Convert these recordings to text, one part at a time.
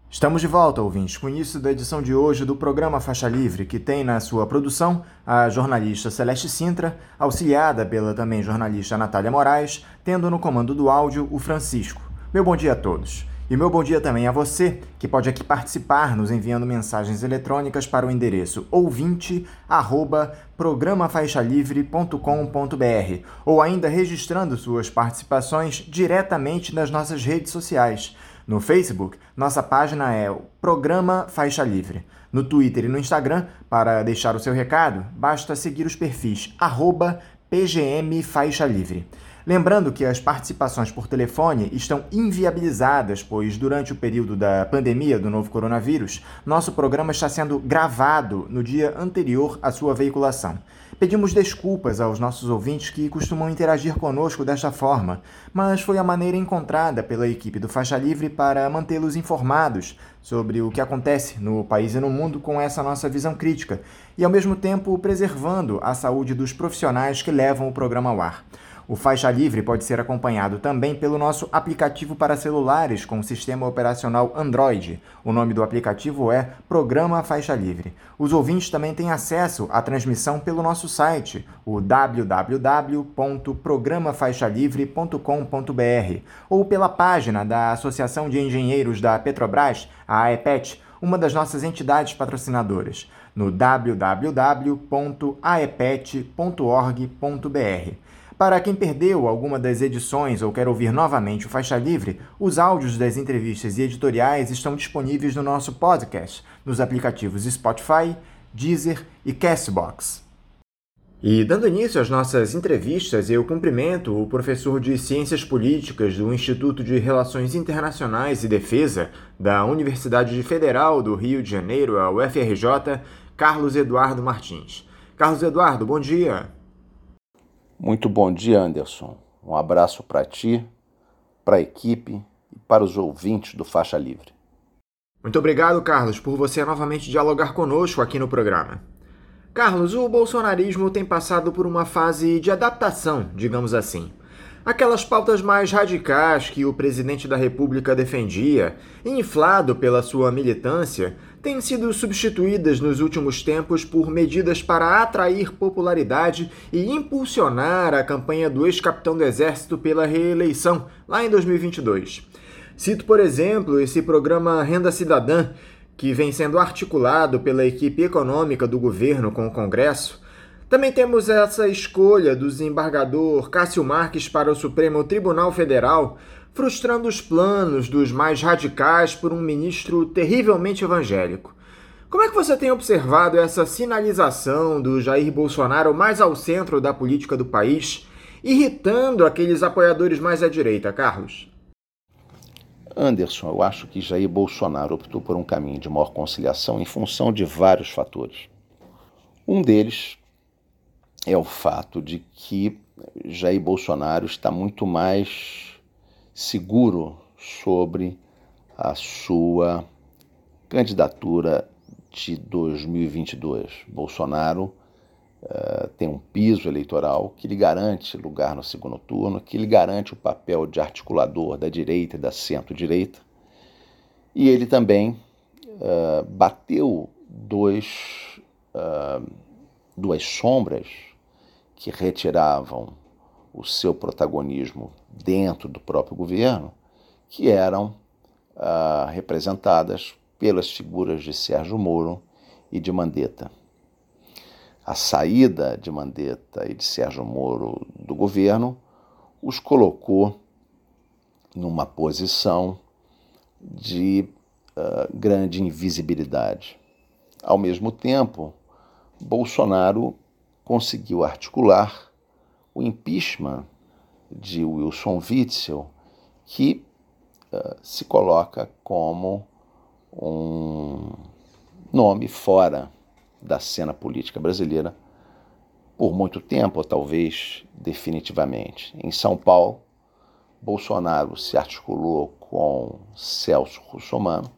Estamos de volta, ouvintes, com o início da edição de hoje do programa Faixa Livre, que tem na sua produção a jornalista Celeste Sintra, auxiliada pela também jornalista Natália Moraes, tendo no comando do áudio o Francisco. Meu bom dia a todos. E meu bom dia também a você, que pode aqui participar nos enviando mensagens eletrônicas para o endereço ouvinte@programafaixalivre.com.br ou ainda registrando suas participações diretamente nas nossas redes sociais. No Facebook, nossa página é o Programa Faixa Livre. No Twitter e no Instagram, para deixar o seu recado, basta seguir os perfis @PGM Faixa Livre. Lembrando que as participações por telefone estão inviabilizadas, pois durante o período da pandemia do novo coronavírus, nosso programa está sendo gravado no dia anterior à sua veiculação. Pedimos desculpas aos nossos ouvintes que costumam interagir conosco desta forma, mas foi a maneira encontrada pela equipe do Faixa Livre para mantê-los informados sobre o que acontece no país e no mundo com essa nossa visão crítica e, ao mesmo tempo, preservando a saúde dos profissionais que levam o programa ao ar. O Faixa Livre pode ser acompanhado também pelo nosso aplicativo para celulares com sistema operacional Android. O nome do aplicativo é Programa Faixa Livre. Os ouvintes também têm acesso à transmissão pelo nosso site, o www.programafaixalivre.com.br, ou pela página da Associação de Engenheiros da Petrobras, a AEPET, uma das nossas entidades patrocinadoras, no www.aepet.org.br. Para quem perdeu alguma das edições ou quer ouvir novamente o Faixa Livre, os áudios das entrevistas e editoriais estão disponíveis no nosso podcast, nos aplicativos Spotify, Deezer e Castbox. E dando início às nossas entrevistas, eu cumprimento o professor de Ciências Políticas do Instituto de Relações Internacionais e Defesa da Universidade Federal do Rio de Janeiro, a UFRJ, Carlos Eduardo Martins. Carlos Eduardo, bom dia. Muito bom dia, Anderson. Um abraço para ti, para a equipe e para os ouvintes do Faixa Livre. Muito obrigado, Carlos, por você novamente dialogar conosco aqui no programa. Carlos, o bolsonarismo tem passado por uma fase de adaptação, digamos assim. Aquelas pautas mais radicais que o presidente da República defendia, inflado pela sua militância, têm sido substituídas nos últimos tempos por medidas para atrair popularidade e impulsionar a campanha do ex-capitão do Exército pela reeleição, lá em 2022. Cito, por exemplo, esse programa Renda Cidadã, que vem sendo articulado pela equipe econômica do governo com o Congresso. Também temos essa escolha do desembargador Cássio Marques para o Supremo Tribunal Federal, frustrando os planos dos mais radicais por um ministro terrivelmente evangélico. Como é que você tem observado essa sinalização do Jair Bolsonaro mais ao centro da política do país, irritando aqueles apoiadores mais à direita, Carlos? Anderson, eu acho que Jair Bolsonaro optou por um caminho de maior conciliação em função de vários fatores. Um deles é o fato de que Jair Bolsonaro está muito mais seguro sobre a sua candidatura de 2022. Bolsonaro tem um piso eleitoral que lhe garante lugar no segundo turno, que lhe garante o papel de articulador da direita e da centro-direita. E ele também bateu duas sombras que retiravam o seu protagonismo dentro do próprio governo, que eram representadas pelas figuras de Sérgio Moro e de Mandetta. A saída de Mandetta e de Sérgio Moro do governo os colocou numa posição de grande invisibilidade. Ao mesmo tempo, Bolsonaro conseguiu articular o impeachment de Wilson Witzel, que se coloca como um nome fora da cena política brasileira por muito tempo, ou talvez definitivamente. Em São Paulo, Bolsonaro se articulou com Celso Russomano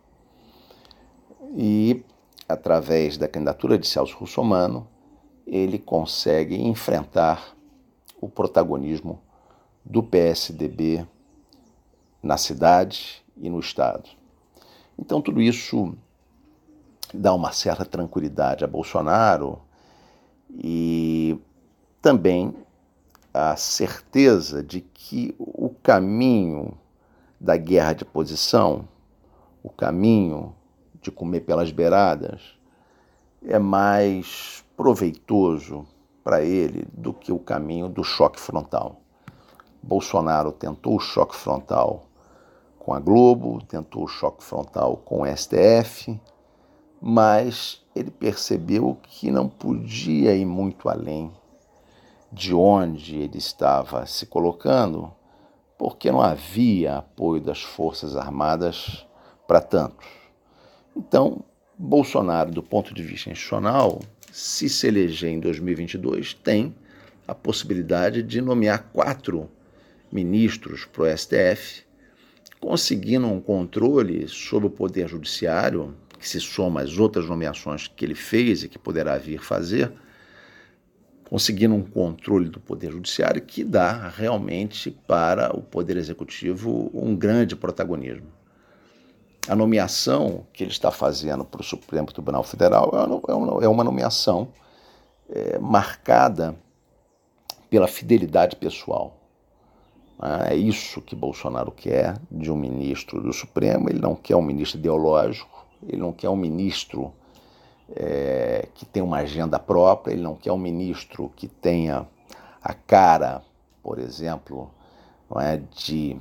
e, através da candidatura de Celso Russomano, ele consegue enfrentar o protagonismo do PSDB na cidade e no estado. Então, tudo isso dá uma certa tranquilidade a Bolsonaro e também a certeza de que o caminho da guerra de posição, o caminho de comer pelas beiradas, é mais proveitoso para ele do que o caminho do choque frontal. Bolsonaro tentou o choque frontal com a Globo, tentou o choque frontal com o STF, mas ele percebeu que não podia ir muito além de onde ele estava se colocando, porque não havia apoio das Forças Armadas para tantos. Então, Bolsonaro, do ponto de vista institucional, se eleger em 2022, tem a possibilidade de nomear 4 ministros para o STF, conseguindo um controle sobre o Poder Judiciário, que se soma às outras nomeações que ele fez e que poderá vir fazer, conseguindo um controle do Poder Judiciário que dá realmente para o Poder Executivo um grande protagonismo. A nomeação que ele está fazendo para o Supremo Tribunal Federal é uma nomeação marcada pela fidelidade pessoal. É isso que Bolsonaro quer de um ministro do Supremo. Ele não quer um ministro ideológico, ele não quer um ministro que tenha uma agenda própria, ele não quer um ministro que tenha a cara, por exemplo, não é, de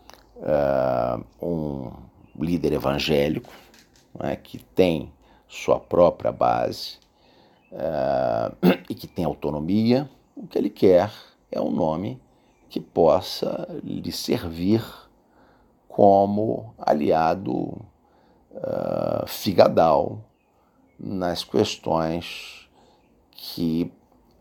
um líder evangélico, não é, que tem sua própria base e que tem autonomia. O que ele quer é um nome que possa lhe servir como aliado figadal nas questões que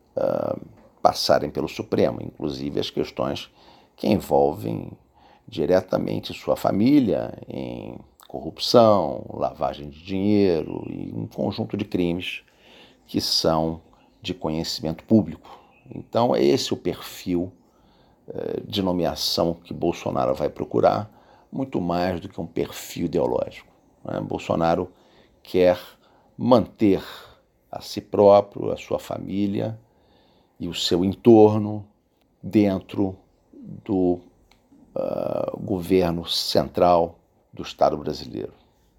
passarem pelo Supremo, inclusive as questões que envolvem diretamente sua família em corrupção, lavagem de dinheiro e um conjunto de crimes que são de conhecimento público. Então, é esse o perfil de nomeação que Bolsonaro vai procurar, muito mais do que um perfil ideológico. Bolsonaro quer manter a si próprio, a sua família e o seu entorno dentro do governo central do Estado brasileiro.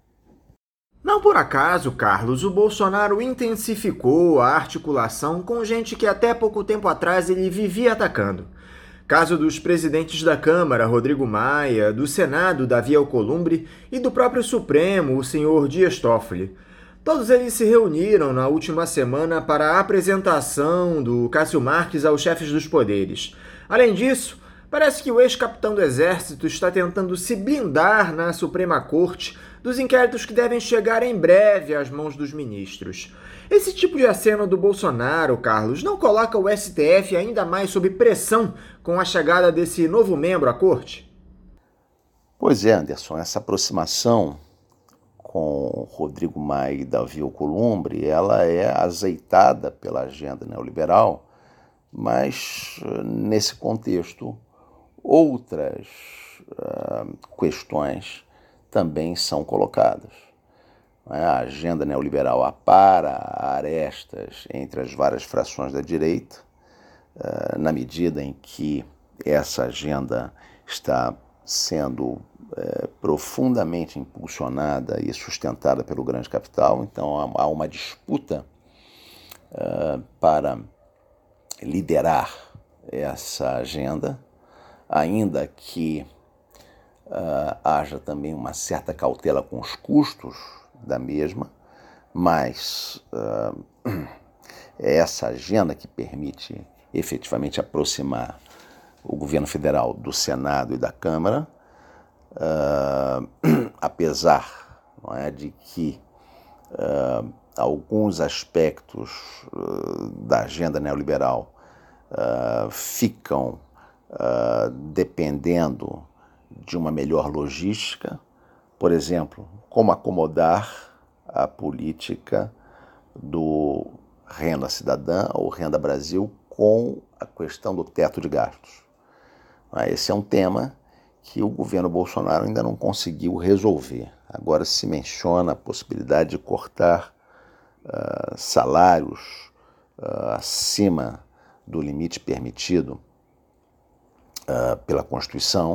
Não por acaso, Carlos, o Bolsonaro intensificou a articulação com gente que até pouco tempo atrás ele vivia atacando. Caso dos presidentes da Câmara, Rodrigo Maia, do Senado, Davi Alcolumbre, e do próprio Supremo, o senhor Dias Toffoli. Todos eles se reuniram na última semana para a apresentação do Cássio Marques aos chefes dos poderes. Além disso, parece que o ex-capitão do Exército está tentando se blindar na Suprema Corte dos inquéritos que devem chegar em breve às mãos dos ministros. Esse tipo de aceno do Bolsonaro, Carlos, não coloca o STF ainda mais sob pressão com a chegada desse novo membro à corte? Pois é, Anderson, essa aproximação com Rodrigo Maia e Davi Alcolumbre, ela é azeitada pela agenda neoliberal, mas nesse contexto outras questões também são colocadas. A agenda neoliberal apara arestas entre as várias frações da direita, na medida em que essa agenda está sendo profundamente impulsionada e sustentada pelo grande capital. Então há uma disputa para liderar essa agenda, ainda que haja também uma certa cautela com os custos da mesma, mas é essa agenda que permite efetivamente aproximar o governo federal do Senado e da Câmara, apesar, não é, de que alguns aspectos da agenda neoliberal ficam dependendo de uma melhor logística. Por exemplo, como acomodar a política do Renda Cidadã ou Renda Brasil com a questão do teto de gastos. Esse é um tema que o governo Bolsonaro ainda não conseguiu resolver. Agora se menciona a possibilidade de cortar salários acima do limite permitido pela Constituição,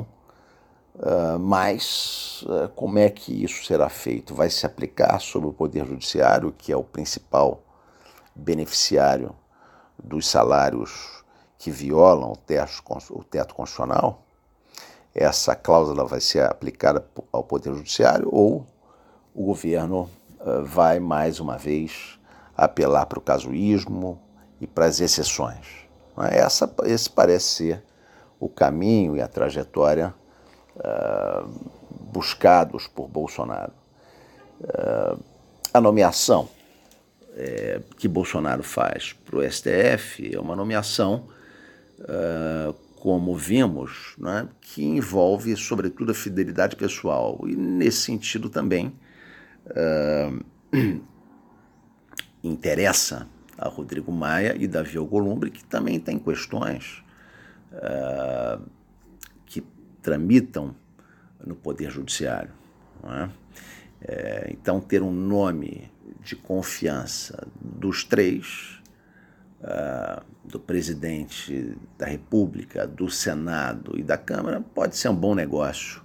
mas como é que isso será feito? Vai se aplicar sobre o Poder Judiciário, que é o principal beneficiário dos salários que violam o teto constitucional? Essa cláusula vai ser aplicada ao Poder Judiciário ou o governo vai, mais uma vez, apelar para o casuísmo e para as exceções? Esse parece ser o caminho e a trajetória buscados por Bolsonaro. A nomeação que Bolsonaro faz para o STF é uma nomeação, como vimos, né, que envolve, sobretudo, a fidelidade pessoal. E, nesse sentido, também interessa a Rodrigo Maia e Davi Alcolumbre, que também têm questões que tramitam no Poder Judiciário. Não é? Então, ter um nome de confiança dos três, do presidente da República, do Senado e da Câmara, pode ser um bom negócio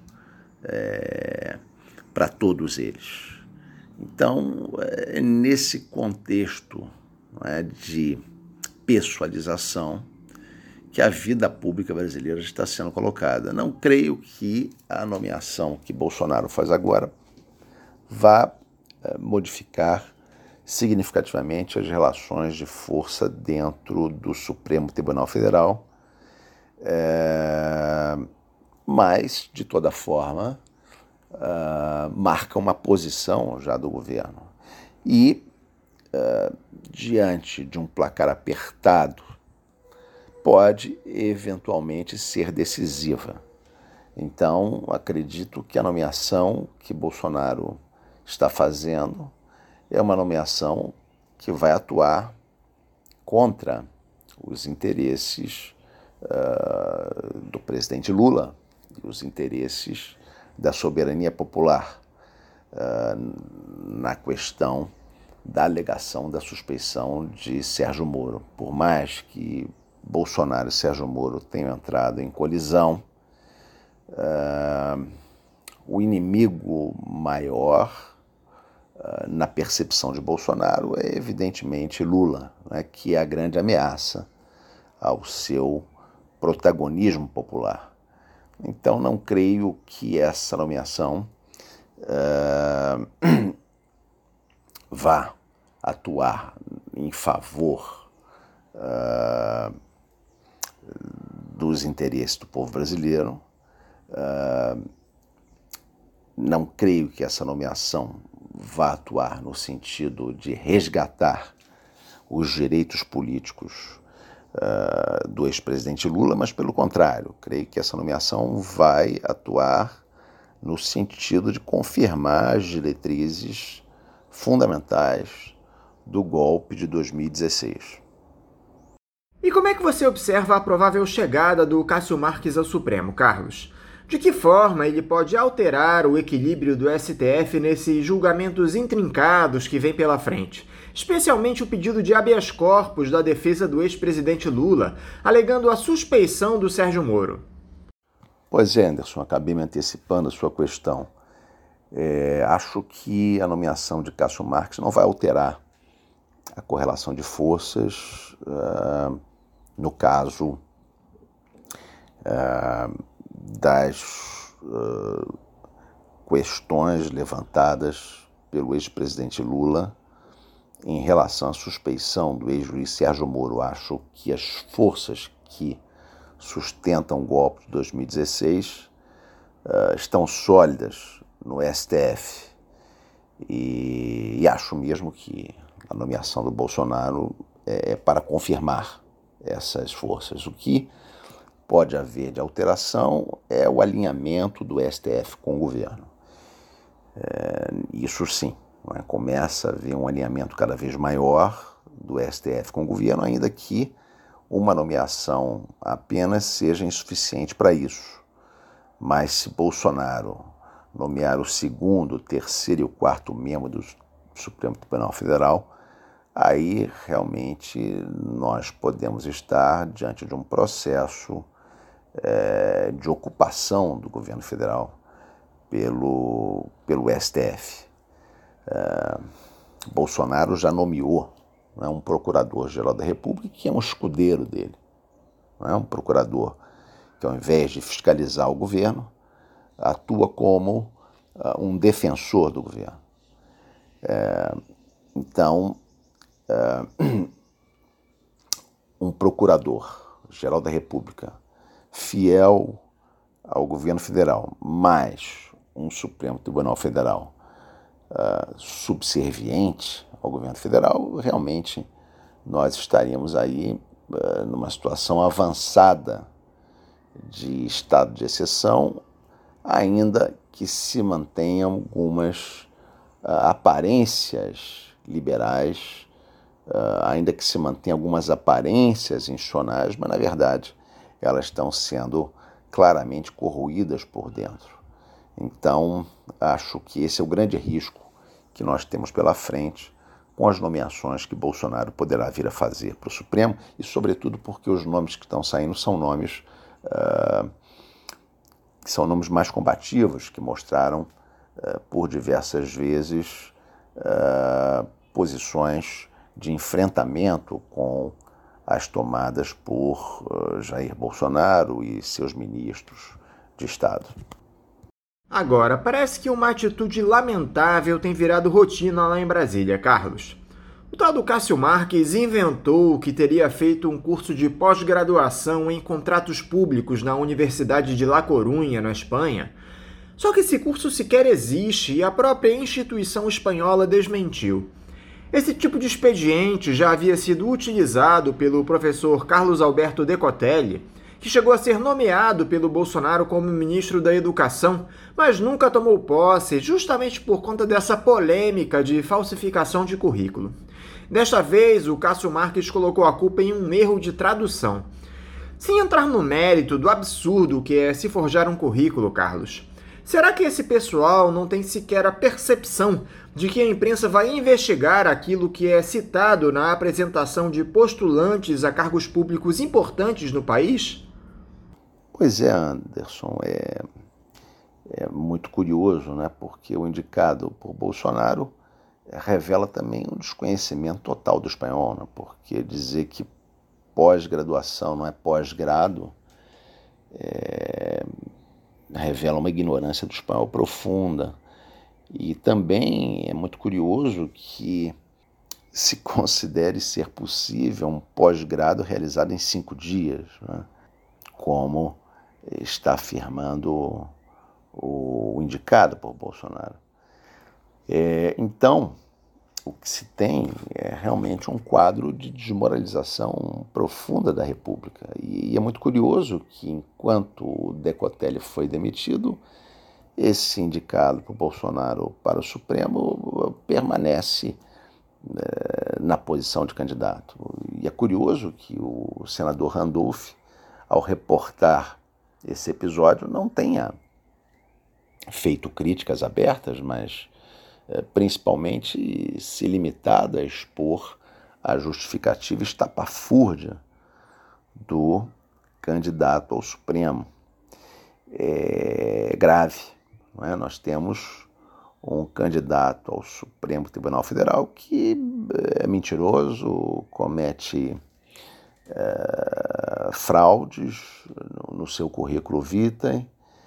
para todos eles. Então, nesse contexto, não é, de pessoalização, que a vida pública brasileira está sendo colocada. Não creio que a nomeação que Bolsonaro faz agora vá modificar significativamente as relações de força dentro do Supremo Tribunal Federal, mas, de toda forma, marca uma posição já do governo. E, diante de um placar apertado, pode eventualmente ser decisiva. Então, acredito que a nomeação que Bolsonaro está fazendo é uma nomeação que vai atuar contra os interesses do presidente Lula e os interesses da soberania popular na questão da alegação da suspeição de Sérgio Moro. Por mais que Bolsonaro e Sérgio Moro tenham entrado em colisão, o inimigo maior na percepção de Bolsonaro é evidentemente Lula, né, que é a grande ameaça ao seu protagonismo popular. Então não creio que essa nomeação vá atuar em favor dos interesses do povo brasileiro. Não creio que essa nomeação vá atuar no sentido de resgatar os direitos políticos do ex-presidente Lula, mas, pelo contrário, creio que essa nomeação vai atuar no sentido de confirmar as diretrizes fundamentais do golpe de 2016. E como é que você observa a provável chegada do Cássio Marques ao Supremo, Carlos? De que forma ele pode alterar o equilíbrio do STF nesses julgamentos intrincados que vêm pela frente? Especialmente o pedido de habeas corpus da defesa do ex-presidente Lula, alegando a suspeição do Sérgio Moro. Pois é, Anderson, acabei me antecipando a sua questão. Acho que a nomeação de Cássio Marques não vai alterar a correlação de forças no caso das questões levantadas pelo ex-presidente Lula em relação à suspeição do ex-juiz Sérgio Moro. Acho que as forças que sustentam o golpe de 2016 estão sólidas no STF e acho mesmo que a nomeação do Bolsonaro é para confirmar essas forças. O que pode haver de alteração é o alinhamento do STF com o governo. Isso sim, né? Começa a haver um alinhamento cada vez maior do STF com o governo, ainda que uma nomeação apenas seja insuficiente para isso. Mas se Bolsonaro nomear o segundo, o terceiro e o quarto membro do Supremo Tribunal Federal, aí realmente nós podemos estar diante de um processo de ocupação do governo federal pelo STF. Bolsonaro já nomeou, né, um procurador-geral da República que é um escudeiro dele, né, um procurador que, ao invés de fiscalizar o governo, atua como um defensor do governo. Então, um procurador-geral da República fiel ao governo federal, mais um Supremo Tribunal Federal subserviente ao governo federal, realmente nós estaríamos aí numa situação avançada de estado de exceção, ainda que se mantenham algumas aparências liberais, ainda que se mantenham algumas aparências institucionais, mas na verdade elas estão sendo claramente corroídas por dentro. Então, acho que esse é o grande risco que nós temos pela frente com as nomeações que Bolsonaro poderá vir a fazer para o Supremo, e sobretudo porque os nomes que estão saindo são nomes que são nomes mais combativos, que mostraram por diversas vezes posições de enfrentamento com as tomadas por Jair Bolsonaro e seus ministros de Estado. Agora, parece que uma atitude lamentável tem virado rotina lá em Brasília, Carlos. O tal do Cássio Marques inventou que teria feito um curso de pós-graduação em contratos públicos na Universidade de La Coruña, na Espanha. Só que esse curso sequer existe e a própria instituição espanhola desmentiu. Esse tipo de expediente já havia sido utilizado pelo professor Carlos Alberto Decotelli, que chegou a ser nomeado pelo Bolsonaro como ministro da Educação, mas nunca tomou posse justamente por conta dessa polêmica de falsificação de currículo. Desta vez, o Cássio Marques colocou a culpa em um erro de tradução. Sem entrar no mérito do absurdo que é se forjar um currículo, Carlos, será que esse pessoal não tem sequer a percepção de que a imprensa vai investigar aquilo que é citado na apresentação de postulantes a cargos públicos importantes no país? Pois é, Anderson, é muito curioso, né? Porque o indicado por Bolsonaro revela também um desconhecimento total do espanhol, né? Porque dizer que pós-graduação não é pós-grado revela uma ignorância do espanhol profunda. E também é muito curioso que se considere ser possível um pós-grado realizado em 5 dias, né? Como está afirmando o indicado por Bolsonaro. Então, o que se tem é realmente um quadro de desmoralização profunda da República. E é muito curioso que, enquanto o Decotelli foi demitido, esse indicado por Bolsonaro para o Supremo permanece na posição de candidato. E é curioso que o senador Randolph, ao reportar esse episódio, não tenha feito críticas abertas, mas principalmente se limitado a expor a justificativa estapafúrdia do candidato ao Supremo. É grave, não é? Nós temos um candidato ao Supremo Tribunal Federal que é mentiroso, comete fraudes no seu currículo vitae,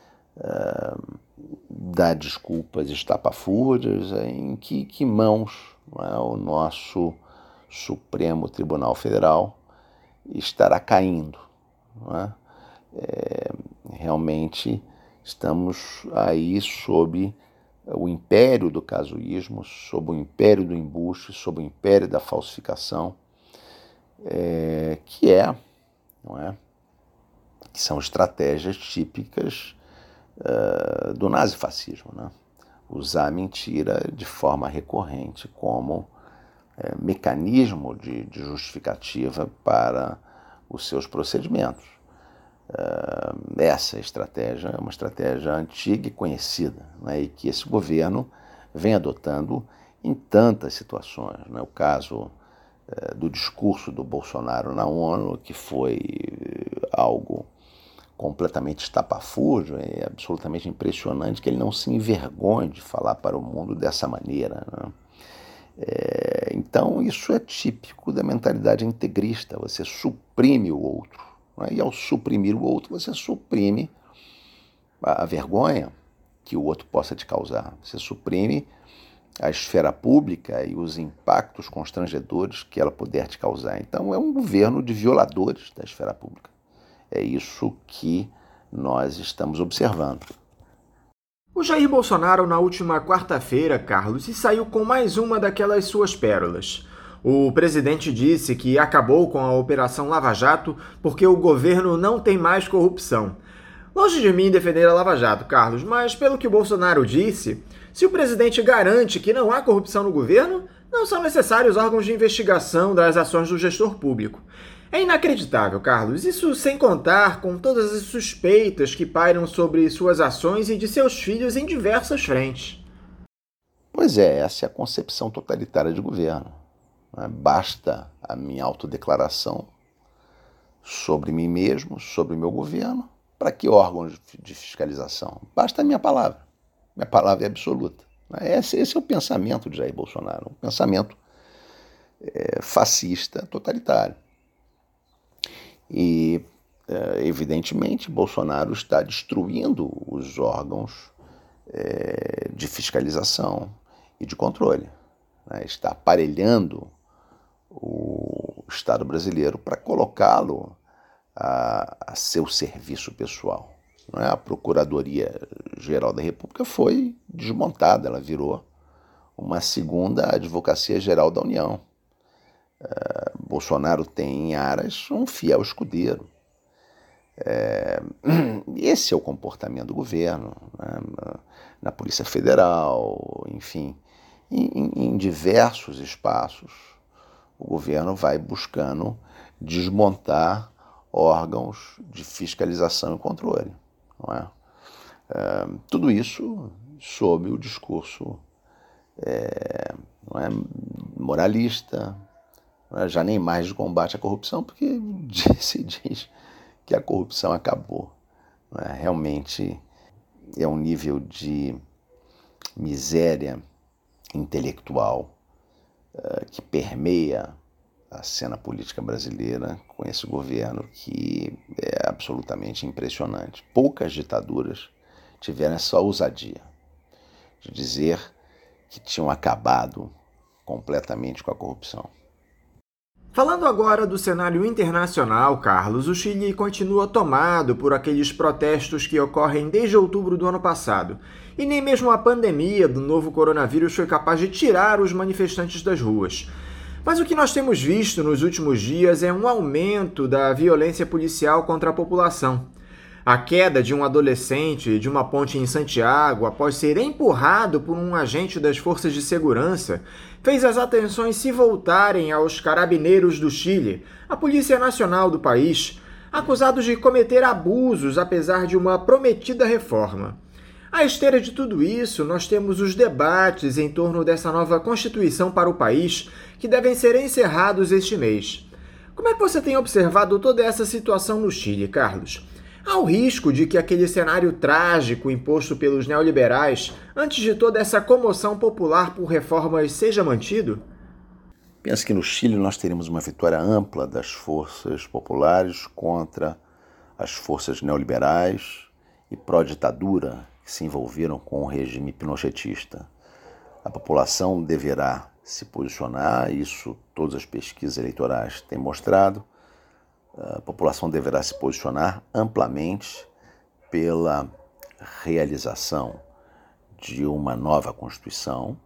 dá desculpas estapafúrdias. Em que mãos, não é, o nosso Supremo Tribunal Federal estará caindo? Não é? Realmente estamos aí sob o império do casuísmo, sob o império do embuste, sob o império da falsificação, não é? Que são estratégias típicas do nazifascismo, né? Usar a mentira de forma recorrente como mecanismo de justificativa para os seus procedimentos. Essa estratégia é uma estratégia antiga e conhecida, né, e que esse governo vem adotando em tantas situações. Né? O caso do discurso do Bolsonaro na ONU, que foi algo completamente estapafúrdio, é absolutamente impressionante que ele não se envergonhe de falar para o mundo dessa maneira. Né? Então, isso é típico da mentalidade integrista, você suprime o outro. Né? E ao suprimir o outro, você suprime a vergonha que o outro possa te causar. Você suprime a esfera pública e os impactos constrangedores que ela puder te causar. Então, é um governo de violadores da esfera pública. É isso que nós estamos observando. O Jair Bolsonaro, na última quarta-feira, Carlos, se saiu com mais uma daquelas suas pérolas. O presidente disse que acabou com a Operação Lava Jato porque o governo não tem mais corrupção. Longe de mim defender a Lava Jato, Carlos, mas pelo que o Bolsonaro disse, se o presidente garante que não há corrupção no governo, não são necessários órgãos de investigação das ações do gestor público. É inacreditável, Carlos, isso sem contar com todas as suspeitas que pairam sobre suas ações e de seus filhos em diversas frentes. Pois é, essa é a concepção totalitária de governo. Né? Basta a minha autodeclaração sobre mim mesmo, sobre o meu governo, para que órgãos de fiscalização? Basta a minha palavra. Minha palavra é absoluta. Esse é o pensamento de Jair Bolsonaro, um pensamento fascista, totalitário. E, evidentemente, Bolsonaro está destruindo os órgãos de fiscalização e de controle. Né? Está aparelhando o Estado brasileiro para colocá-lo a seu serviço pessoal. Né? A Procuradoria-Geral da República foi desmontada, ela virou uma segunda Advocacia-Geral da União. Bolsonaro tem em Aras um fiel escudeiro. Esse é o comportamento do governo, né? Na Polícia Federal, enfim, em diversos espaços, o governo vai buscando desmontar órgãos de fiscalização e controle. Não é? Tudo isso sob o discurso não é, moralista, não é, já nem mais de combate à corrupção, porque se diz que a corrupção acabou. Não é? Realmente é um nível de miséria intelectual que permeia a cena política brasileira com esse governo, que é absolutamente impressionante. Poucas ditaduras tiveram essa ousadia de dizer que tinham acabado completamente com a corrupção. Falando agora do cenário internacional, Carlos, o Chile continua tomado por aqueles protestos que ocorrem desde outubro do ano passado. E nem mesmo a pandemia do novo coronavírus foi capaz de tirar os manifestantes das ruas. Mas o que nós temos visto nos últimos dias é um aumento da violência policial contra a população. A queda de um adolescente de uma ponte em Santiago após ser empurrado por um agente das forças de segurança fez as atenções se voltarem aos carabineiros do Chile, a Polícia Nacional do país, acusados de cometer abusos apesar de uma prometida reforma. À esteira de tudo isso, nós temos os debates em torno dessa nova Constituição para o país, que devem ser encerrados este mês. Como é que você tem observado toda essa situação no Chile, Carlos? Há o risco de que aquele cenário trágico imposto pelos neoliberais, antes de toda essa comoção popular por reformas, seja mantido? Penso que no Chile nós teremos uma vitória ampla das forças populares contra as forças neoliberais e pró-ditadura que se envolveram com o regime pinochetista. A população deverá se posicionar, isso todas as pesquisas eleitorais têm mostrado. A população deverá se posicionar amplamente pela realização de uma nova Constituição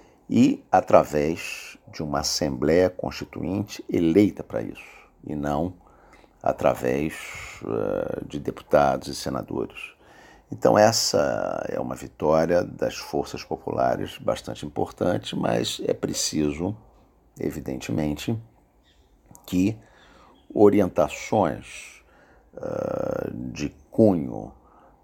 e através de uma Assembleia Constituinte eleita para isso, e não através de deputados e senadores. Então essa é uma vitória das forças populares bastante importante, mas é preciso, evidentemente, que orientações de cunho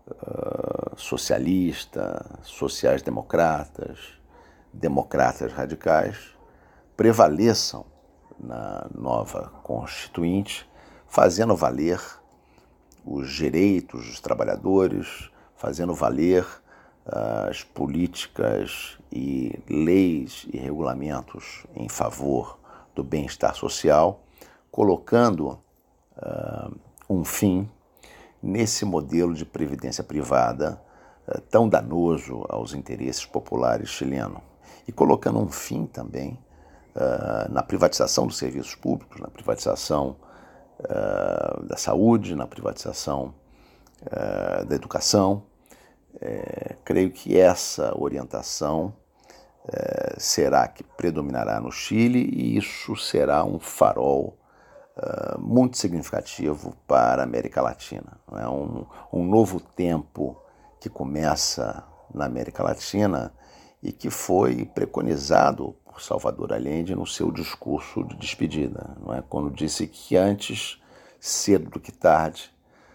socialista, sociais-democratas, democratas radicais, prevaleçam na nova Constituinte, fazendo valer os direitos dos trabalhadores, fazendo valer as políticas e leis e regulamentos em favor do bem-estar social, colocando um fim nesse modelo de previdência privada tão danoso aos interesses populares chilenos e colocando um fim também na privatização dos serviços públicos, na privatização da saúde, na privatização da educação. Creio que essa orientação será que predominará no Chile e isso será um farol muito significativo para a América Latina. É um novo tempo que começa na América Latina e que foi preconizado por Salvador Allende no seu discurso de despedida, não é? Quando disse que antes, cedo do que tarde,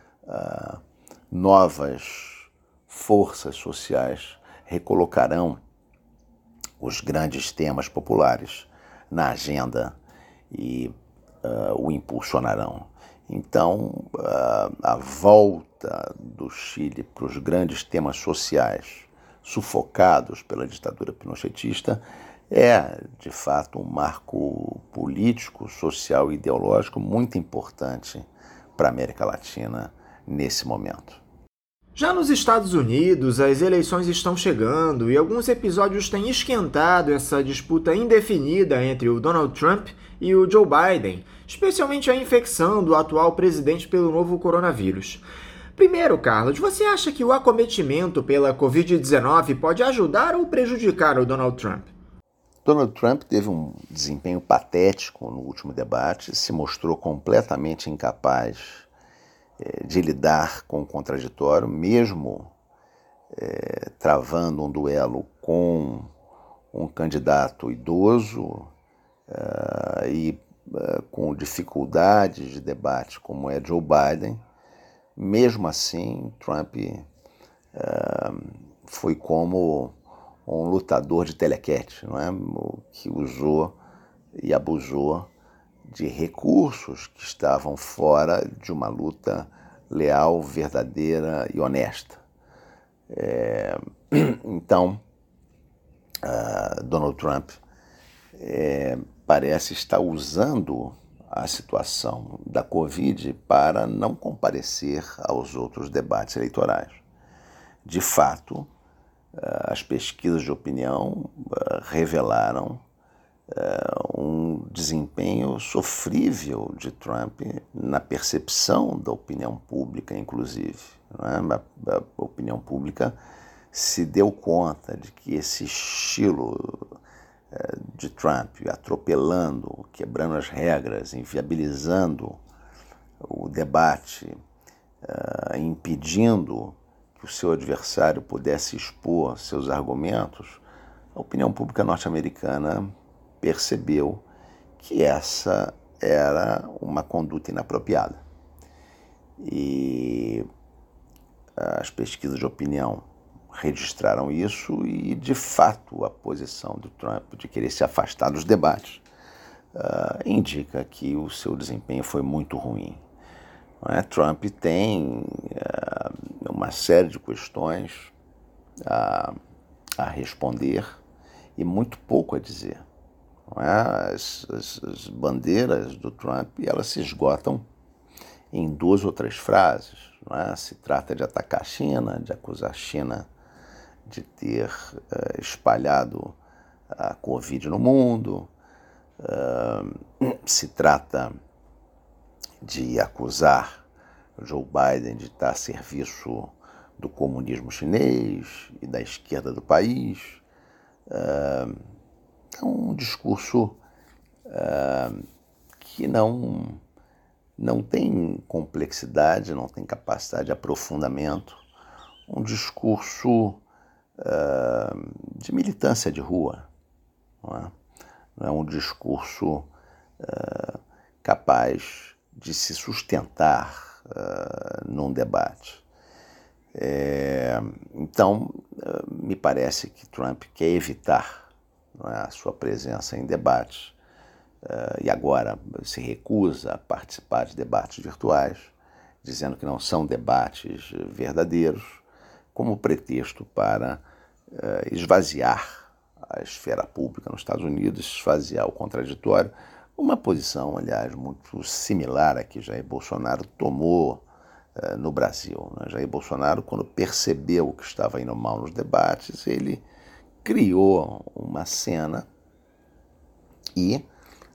novas forças sociais recolocarão os grandes temas populares na agenda e o impulsionarão. Então, a volta do Chile para os grandes temas sociais sufocados pela ditadura pinochetista é, de fato, um marco político, social e ideológico muito importante para a América Latina nesse momento. Já nos Estados Unidos, as eleições estão chegando e alguns episódios têm esquentado essa disputa indefinida entre o Donald Trump e o Joe Biden, especialmente a infecção do atual presidente pelo novo coronavírus. Primeiro, Carlos, você acha que o acometimento pela Covid-19 pode ajudar ou prejudicar o Donald Trump? Donald Trump teve um desempenho patético no último debate, se mostrou completamente incapaz de lidar com o contraditório, mesmo travando um duelo com um candidato idoso e com dificuldades de debate, como é Joe Biden. Mesmo assim, Trump foi como um lutador de telequete, não é? Que usou e abusou de recursos que estavam fora de uma luta leal, verdadeira e honesta. Então, Donald Trump parece estar usando a situação da Covid para não comparecer aos outros debates eleitorais. De fato, as pesquisas de opinião revelaram um desempenho sofrível de Trump na percepção da opinião pública, inclusive. Não é? A opinião pública se deu conta de que esse estilo de Trump, atropelando, quebrando as regras, inviabilizando o debate, impedindo que o seu adversário pudesse expor seus argumentos, a opinião pública norte-americana percebeu que essa era uma conduta inapropriada. E as pesquisas de opinião registraram isso e, de fato, a posição do Trump de querer se afastar dos debates indica que o seu desempenho foi muito ruim. Trump tem uma série de questões a responder e muito pouco a dizer. As bandeiras do Trump elas se esgotam em 2 ou 3 frases. Se trata de atacar a China, de acusar a China de ter espalhado a Covid no mundo, se trata de acusar Joe Biden de estar a serviço do comunismo chinês e da esquerda do país. É um discurso que não tem complexidade, não tem capacidade de aprofundamento, um discurso de militância de rua, não é um discurso capaz de se sustentar num debate. Então, me parece que Trump quer evitar, não é, a sua presença em debates e agora se recusa a participar de debates virtuais, dizendo que não são debates verdadeiros, como pretexto para esvaziar a esfera pública nos Estados Unidos, esvaziar o contraditório, uma posição, aliás, muito similar a que Jair Bolsonaro tomou no Brasil. Né? Jair Bolsonaro, quando percebeu que estava indo mal nos debates, ele criou uma cena e,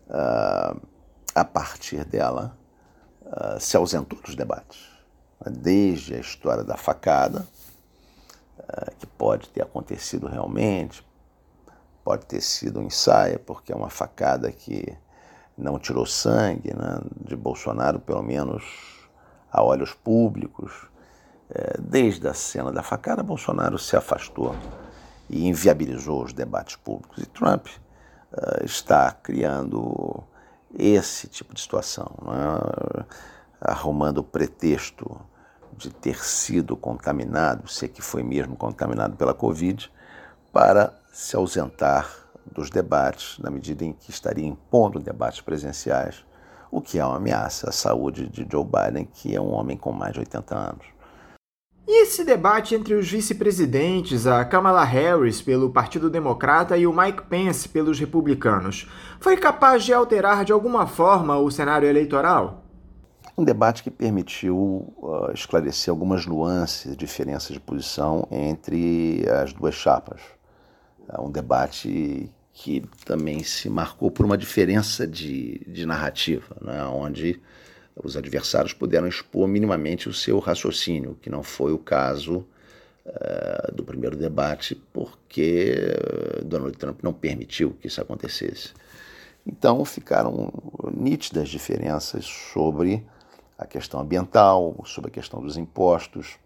a partir dela, se ausentou dos debates. Desde a história da facada, que pode ter acontecido realmente, pode ter sido um ensaio, porque é uma facada que não tirou sangue, né, de Bolsonaro, pelo menos a olhos públicos. Desde a cena da facada, Bolsonaro se afastou e inviabilizou os debates públicos. E Trump está criando esse tipo de situação, né, arrumando o pretexto de ter sido contaminado, se é que foi mesmo contaminado pela Covid, para se ausentar dos debates, na medida em que estaria impondo debates presenciais, o que é uma ameaça à saúde de Joe Biden, que é um homem com mais de 80 anos. E esse debate entre os vice-presidentes, a Kamala Harris pelo Partido Democrata e o Mike Pence pelos republicanos, foi capaz de alterar de alguma forma o cenário eleitoral? Um debate que permitiu esclarecer algumas nuances, diferenças de posição entre as duas chapas. Um debate que também se marcou por uma diferença de narrativa, né, onde os adversários puderam expor minimamente o seu raciocínio, que não foi o caso do primeiro debate, porque Donald Trump não permitiu que isso acontecesse. Então ficaram nítidas diferenças sobre a questão ambiental, sobre a questão dos impostos,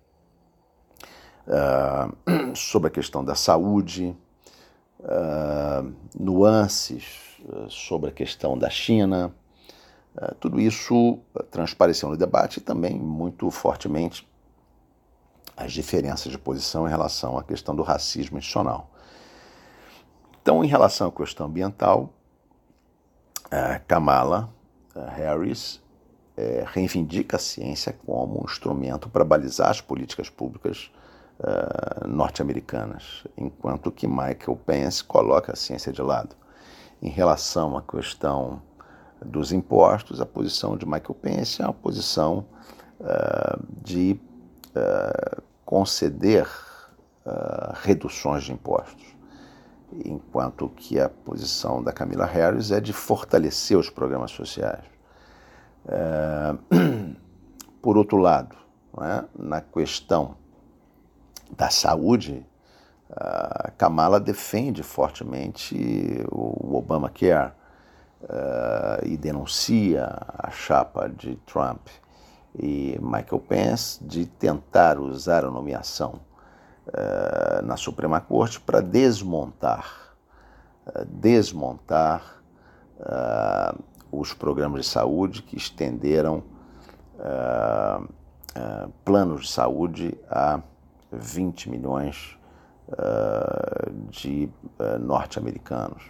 sobre a questão da saúde, nuances sobre a questão da China. Tudo isso transpareceu no debate e também muito fortemente as diferenças de posição em relação à questão do racismo institucional. Então, em relação à questão ambiental, Kamala Harris reivindica a ciência como um instrumento para balizar as políticas públicas norte-americanas, enquanto que Michael Pence coloca a ciência de lado. Em relação à questão dos impostos, a posição de Michael Pence é uma posição de conceder reduções de impostos, enquanto que a posição da Kamala Harris é de fortalecer os programas sociais. Por outro lado, né, na questão da saúde, Kamala defende fortemente o Obamacare e denuncia a chapa de Trump e Michael Pence de tentar usar a nomeação na Suprema Corte para desmontar os programas de saúde que estenderam planos de saúde a 20 milhões de norte-americanos.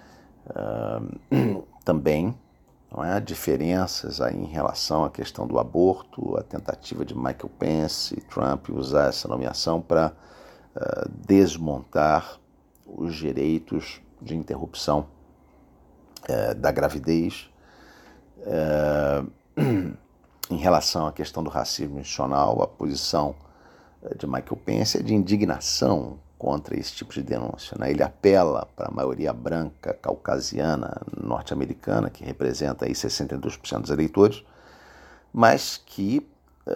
Também não é, diferenças aí em relação à questão do aborto, a tentativa de Michael Pence e Trump usar essa nomeação para desmontar os direitos de interrupção da gravidez. Em relação à questão do racismo institucional, a posição de Michael Pence é de indignação contra esse tipo de denúncia. Né? Ele apela para a maioria branca caucasiana norte-americana, que representa aí 62% dos eleitores, mas que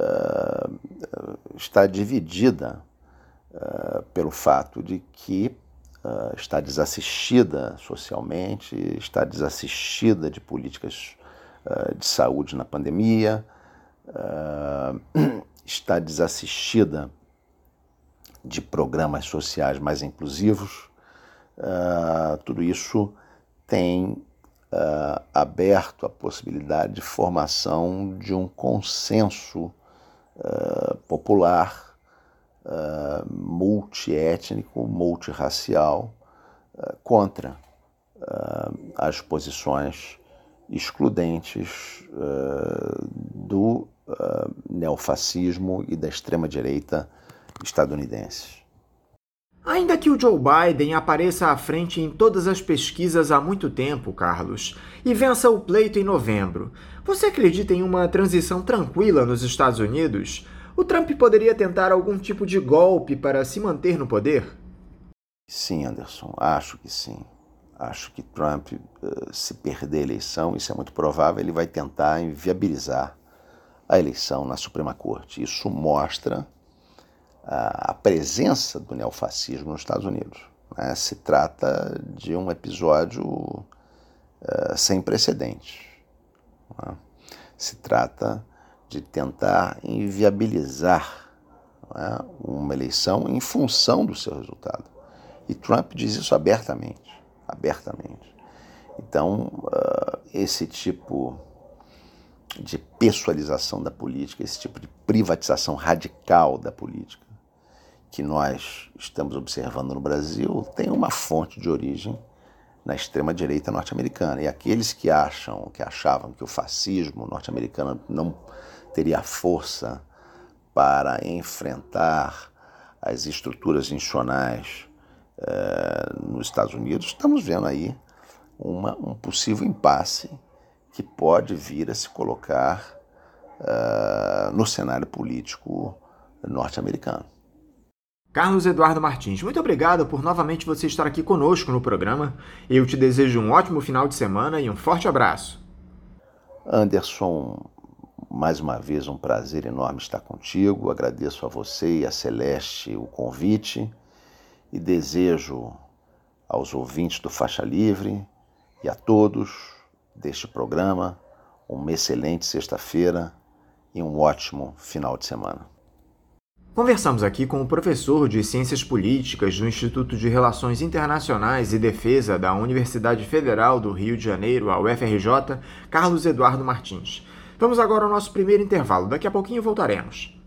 está dividida pelo fato de que está desassistida socialmente, está desassistida de políticas de saúde na pandemia, está desassistida de programas sociais mais inclusivos. Tudo isso tem aberto à possibilidade de formação de um consenso popular, multiétnico, multirracial, contra as posições excludentes do neofascismo e da extrema-direita estadunidenses. Ainda que o Joe Biden apareça à frente em todas as pesquisas há muito tempo, Carlos, e vença o pleito em novembro, você acredita em uma transição tranquila nos Estados Unidos? O Trump poderia tentar algum tipo de golpe para se manter no poder? Sim, Anderson, acho que sim. Acho que Trump, se perder a eleição, isso é muito provável, ele vai tentar inviabilizar a eleição na Suprema Corte. Isso mostra a presença do neofascismo nos Estados Unidos. Se trata de um episódio sem precedentes. Se trata de tentar inviabilizar uma eleição em função do seu resultado. E Trump diz isso abertamente. Então, esse tipo de pessoalização da política, esse tipo de privatização radical da política que nós estamos observando no Brasil tem uma fonte de origem na extrema-direita norte-americana. E aqueles que achavam que o fascismo norte-americano não teria força para enfrentar as estruturas institucionais nos Estados Unidos, estamos vendo aí um possível impasse que pode vir a se colocar no cenário político norte-americano. Carlos Eduardo Martins, muito obrigado por novamente você estar aqui conosco no programa. Eu te desejo um ótimo final de semana e um forte abraço. Anderson, mais uma vez um prazer enorme estar contigo. Agradeço a você e a Celeste o convite e desejo aos ouvintes do Faixa Livre e a todos deste programa uma excelente sexta-feira e um ótimo final de semana. Conversamos aqui com o professor de Ciências Políticas do Instituto de Relações Internacionais e Defesa da Universidade Federal do Rio de Janeiro, a UFRJ, Carlos Eduardo Martins. Vamos agora ao nosso primeiro intervalo. Daqui a pouquinho voltaremos.